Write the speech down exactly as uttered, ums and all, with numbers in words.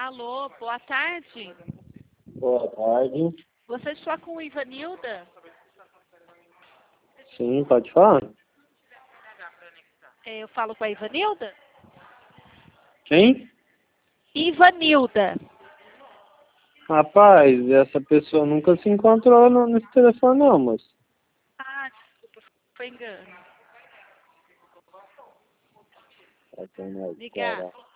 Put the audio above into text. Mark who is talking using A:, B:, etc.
A: Alô, boa tarde.
B: Boa tarde.
A: Você está com o Ivanilda?
B: Sim, pode falar.
A: É, Eu falo com a Ivanilda?
B: Quem?
A: Ivanilda.
B: Rapaz, essa pessoa nunca se encontrou no, nesse telefone não, moço.
A: Ah, desculpa, foi engano.
B: Tá, tem mais,
A: Ligar.
B: cara.